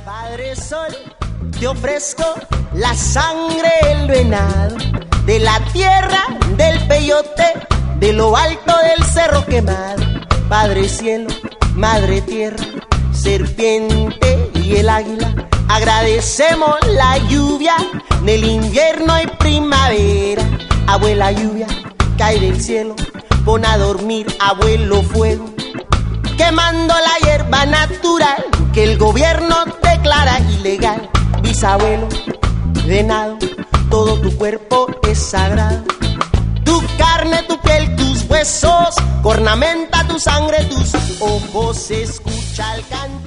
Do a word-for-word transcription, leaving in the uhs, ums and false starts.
Padre Sol, te ofrezco la sangre del venado, de la tierra del peyote, de lo alto del cerro quemado. Padre Cielo, Madre Tierra, serpiente y el águila, agradecemos la lluvia del invierno y primavera. Abuela lluvia, cae del cielo, pon a dormir abuelo fuego, quemando la hierba natural que el gobierno declara ilegal. Bisabuelo, venado, todo tu cuerpo es sagrado. Tu carne, tu piel, tus huesos, cornamenta tu sangre, tus ojos, se escucha el canto